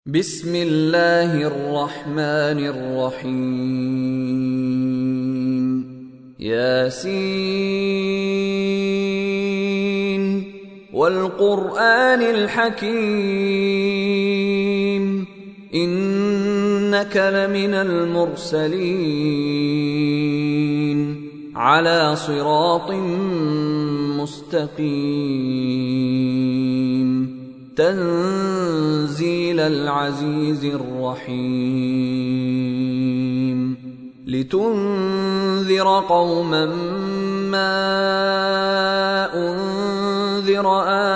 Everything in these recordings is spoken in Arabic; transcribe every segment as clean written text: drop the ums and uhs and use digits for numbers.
بسم الله الرحمن الرحيم ياسين والقرآن الحكيم إنك لمن المرسلين على صراط مستقيم تنزيل العزيز الرحيم لتنذر قوما ما أنذر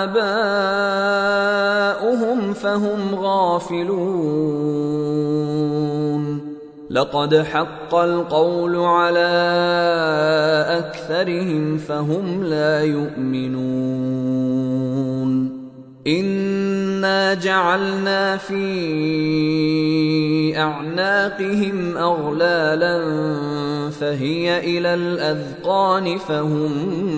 آباؤهم فهم غافلون لقد حق القول على أكثرهم فهم لا يؤمنون إنا جعلنا في أعناقهم أغلالا فهي إلى الأذقان فهم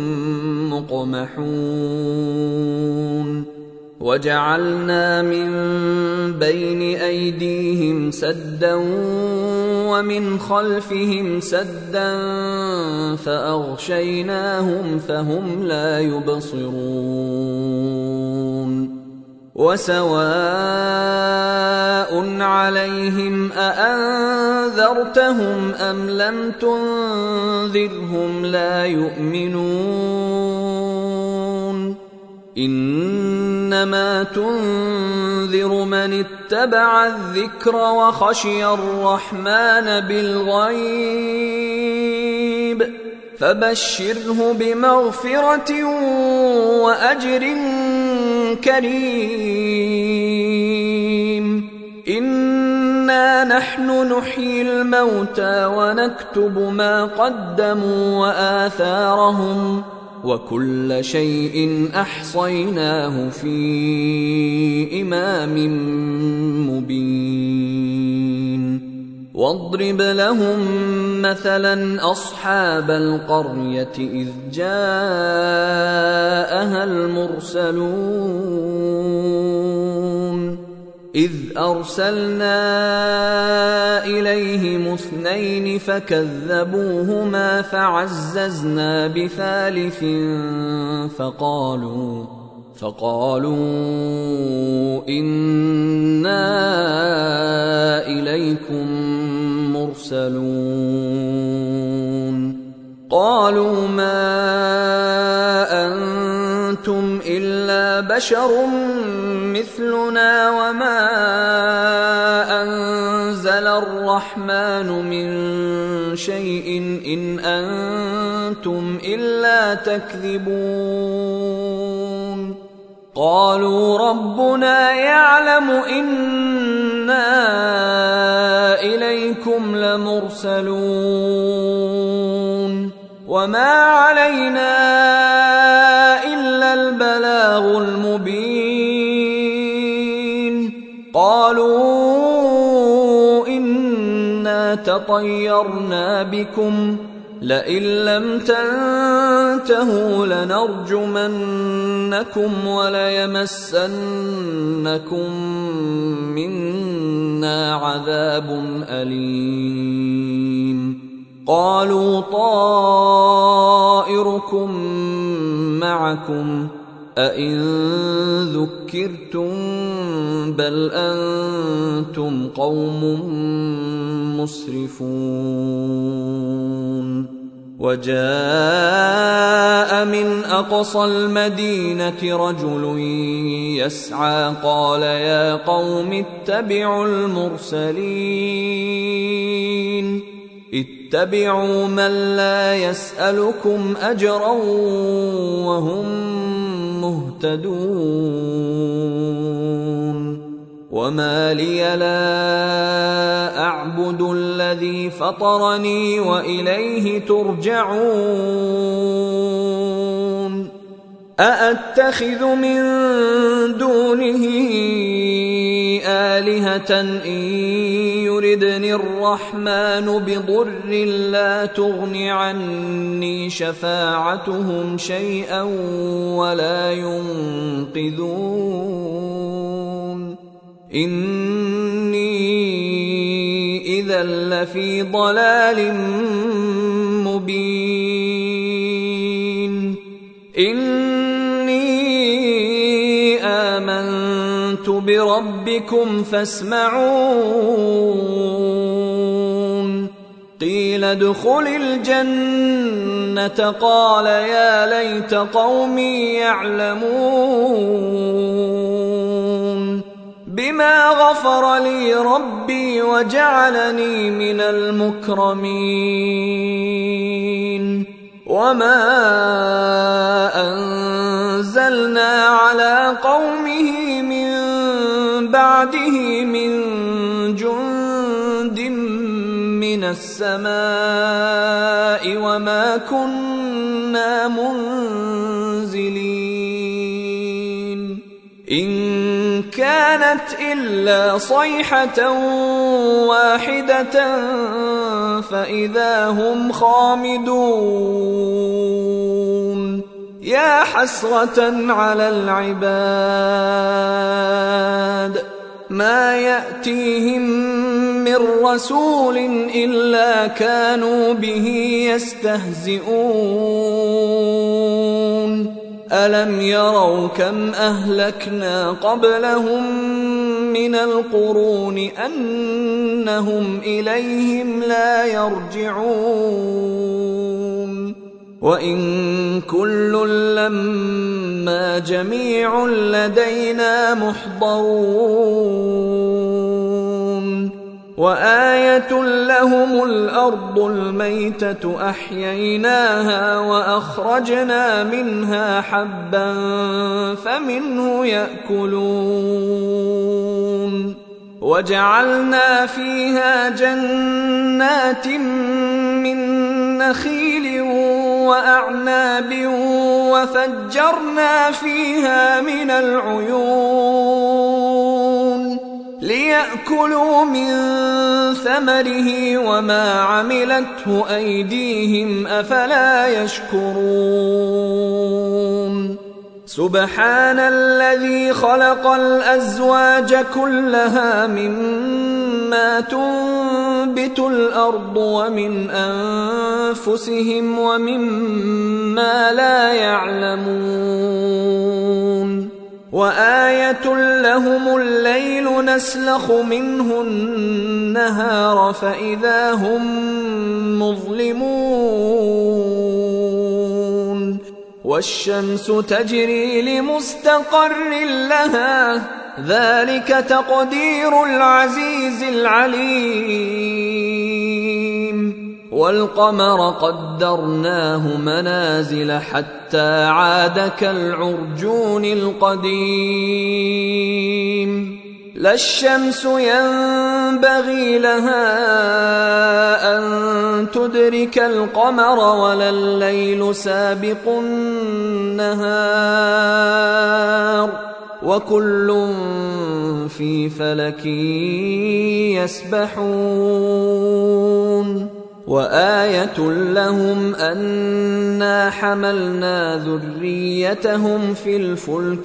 مقمحون وجعلنا من بين أيديهم سدا ومن خلفهم سدا فأغشيناهم فهم لا يبصرون وسواء عليهم أأنذرتهم أم لم تنذرهم لا يؤمنون إنما تنذر من اتبع الذكر وخشي الرحمن بالغيب فبشره بمغفرة وأجر كريم إنا نحن نحيي الموتى ونكتب ما قدموا وآثارهم وكل شيء أحصيناه في إمام مبين واضرب لهم مثلا أصحاب القرية إذ جاءها المرسلون إذ أرسلنا إليهم 2 فكذبوهما فعززنا بثالث فقالوا إنا إليكم مرسلون قالوا ما أنتم إلا بشر مثلنا وما أنزل الرحمن من شيء إن أنتم إلا تكذبون قالوا ربنا يعلم إنا إليكم لمرسلون وما علينا إلا البلاغ المبين قالوا إنا تطيرنا بكم لئن لم تنتهوا لنرجمنكم وليمسنكم منا عذاب أليم قالوا طائركم معكم أئن ذكرتم بل أنتم قوم مسرفون وجاء من أقصى المدينة رجل يسعى قال يا قوم اتبعوا المرسلين اتبعوا من لا يسألكم أجرا وهم مهتدون وما لي لا أعبد الذي فطرني وإليه ترجعون أأتخذ من دونه آلهة إن يردني الرحمن بضر لا تغن عني شفاعتهم شيئا ولا ينقذون إني إذا لفي ضلال مبين إني آمنت بربكم فاسمعون قيل ادخل الجنة قال يا ليت قومي يعلمون بما غفر لي ربي وجعلني من المكرمين وما أنزلنا على قومه من بعده من جند من السماء وما كنا منزلين إن كانت إلا صيحة واحدة فإذا هم خامدون يا حسرة على العباد ما يأتيهم من رسول إلا كانوا به يستهزئون ألم يروا كم أهلكنا قبلهم من القرون أنهم إليهم لا يرجعون وإن كل لما جميع لدينا محضرون وآية لهم الأرض الميتة أحييناها وأخرجنا منها حبا فمنه يأكلون وجعلنا فيها جنات من نخيل وأعناب وفجرنا فيها من العيون ليأكلوا من ثمره وما عملته أيديهم أفلا يشكرون سبحان الذي خلق الأزواج كلها مما تنبت الأرض ومن أنفسهم ومما لا يعلمون وآية لهم الليل نسلخ منه النهار فإذا هم مظلمون والشمس تجري لمستقر لها ذلك تقدير العزيز العليم والقمر قدرناه منازل حتى عاد كالعرجون القديم لا الشمس ينبغي لها أن تدرك القمر ولا الليل سابق النهار وكل في فلك يسبحون وآية لهم أنا حملنا ذريتهم في الفلك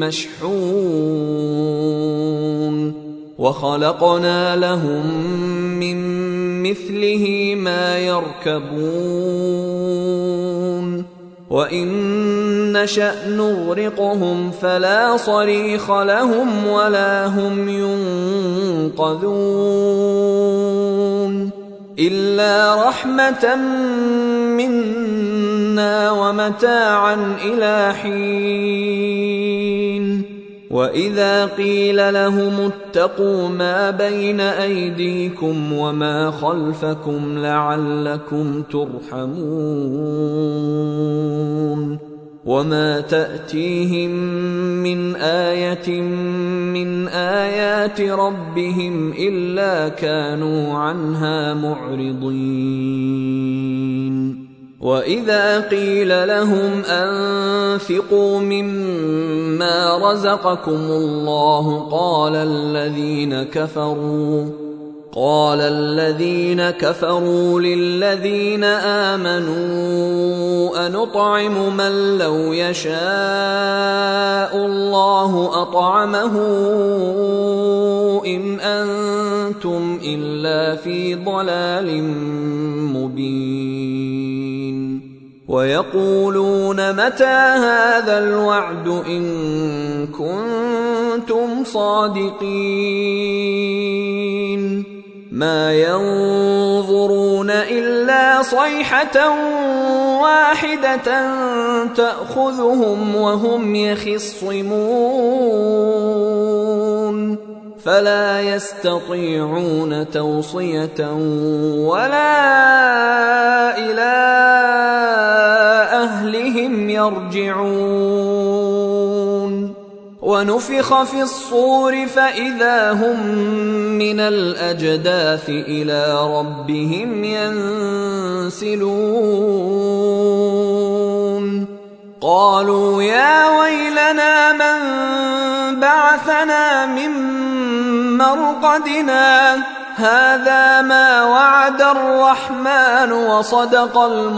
المشحون وخلقنا لهم من مثله ما يركبون وإن نشأ نغرقهم فلا صريخ لهم ولا هم ينقذون إلا رحمة منا ومتاعا إلى حين وإذا قيل لهم اتقوا ما بين أيديكم وما خلفكم لعلكم ترحمون وما تأتيهم من آية من آيات ربهم إلا كانوا عنها معرضين وإذا قيل لهم أنفقوا مما رزقكم الله قال الذين كفروا للذين آمنوا أنطعم من لو يشاء الله أطعمه إن أنتم إلا في ضلال مبين ويقولون متى هذا الوعد إن كنتم صادقين ما ينظرون إلا صيحة واحدة تأخذهم وهم يخصمون فلا يستطيعون توصية ولا إلى أهلهم يرجعون ونفخ في الصور فإذا هم من الأجداث إلى ربهم ينسلون قالوا يا ويلنا من بعثنا من مرقدنا هذا ما وعد الرحمن وصدق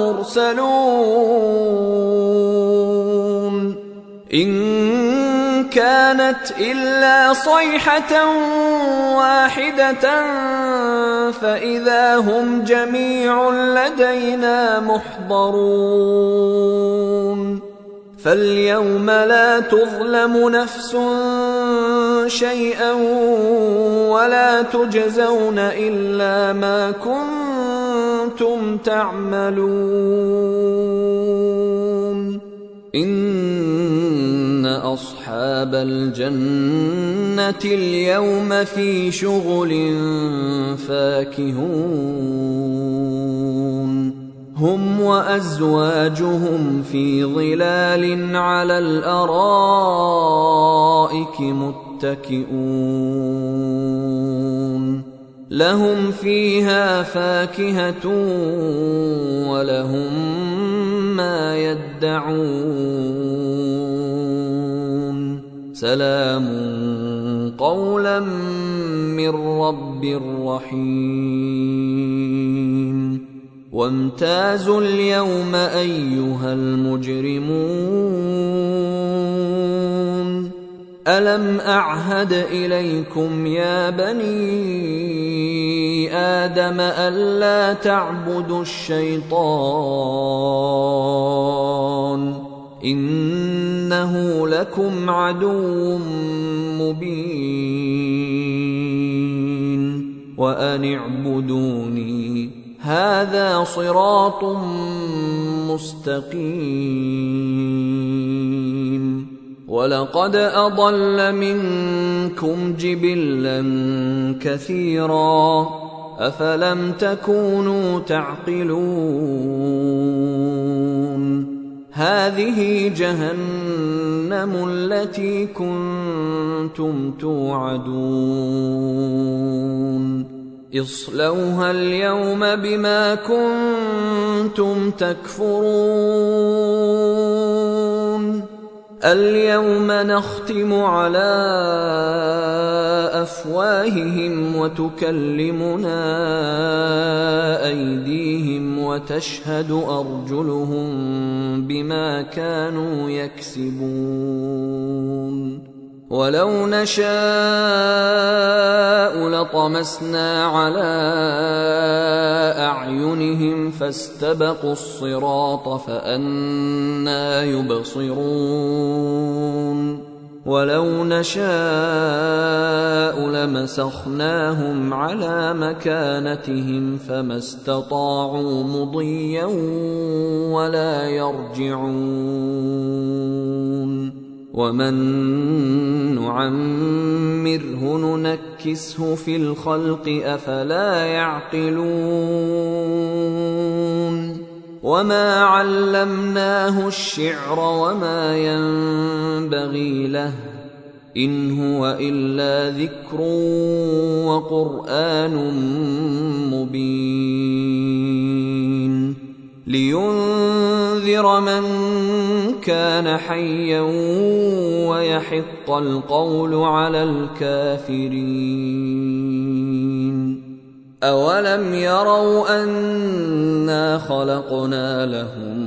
المرسلون إن كانت إلا صيحة واحدة فإذا هم جميع لدينا محضرون فاليوم لا تظلم نفس شيئا ولا تجزون إلا ما كنتم تعملون إن أصحاب الجنة اليوم في شغل فاكهون هم وأزواجهم في ظلال على الأرائك متكئون لهم فيها فاكهة ولهم ما يدعون سلام قولا من رب رحيم وامتازوا اليوم أيها المجرمون ألم أعهد إليكم يا بني آدم ألا تعبدوا الشيطان إنه لكم عدو مبين وأن اعبدوني هذا صراط مستقيم ولقد أضل منكم جبلا كثيرا أفلم تكونوا تعقلون هذه جهنم التي كنتم توعدون اصلوها اليوم بما كنتم تكفرون اليوم نختم على أفواههم وتكلمنا أيديهم وتشهد أرجلهم بما كانوا يكسبون ولو نشاء لطمسنا على أعينهم فاستبقوا الصراط فأنى يبصرون ولو نشاء لمسخناهم على مكانتهم فما استطاعوا مضيا ولا يرجعون ومن نعمره ننكسه في الخلق أفلا يعقلون وما علمناه الشعر وما ينبغي له إن هو إلا ذكر وقرآن مبين لينذر من كان حيا ويحق القول على الكافرين أولم يروا أنا خلقنا لهم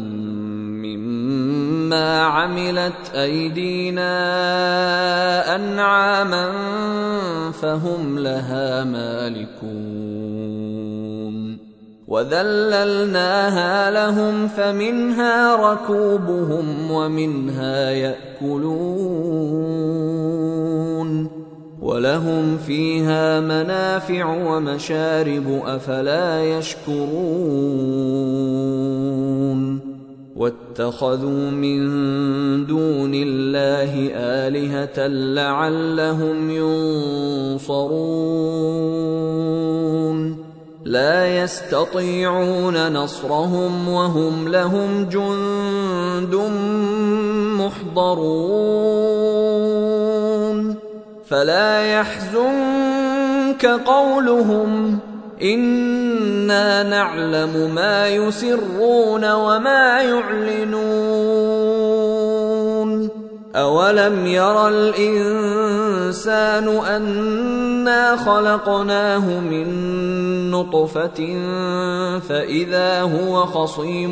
مما عملت أيدينا أنعاما فهم لها مالكون وذللناها لهم فمنها ركوبهم ومنها يأكلون ولهم فيها منافع ومشارب أفلا يشكرون واتخذوا من دون الله آلهة لعلهم ينصرون لا يستطيعون نصرهم وهم لهم جند محضرون فلا يحزنك قولهم إنا نعلم ما يسرون وما يعلنون أولم ير الإنسان أنا خلقناه من نطفة فإذا هو خصيم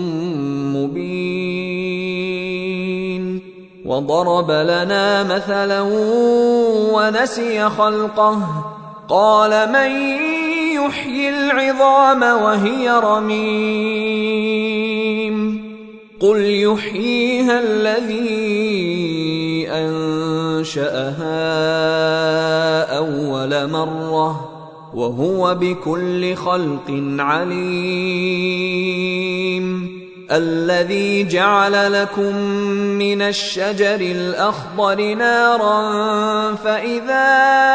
مبين وضرب لنا مثلا ونسي خلقه قال من يحيي العظام وهي رميم قل يحييها الذي أنشأها أول مرة وهو بكل خلق عليم الذي جعل لكم من الشجر الأخضر نارا فإذا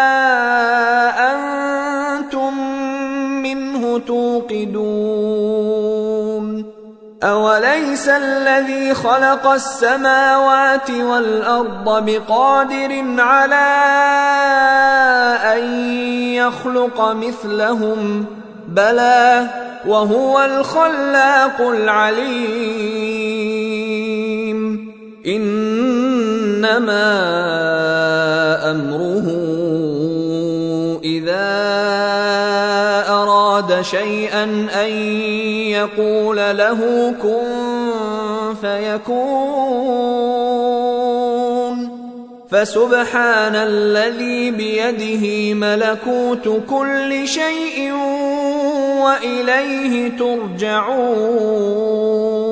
أنتم منه توقدون أوليس الذي خلق السماوات والأرض بقادر على أن يخلق مثلهم بلى وهو الخلاق العليم إنما أمره إذا أراد شيئا أن يقول له كن فيكون فسبحان الذي بيده ملكوت كل شيء وإليه ترجعون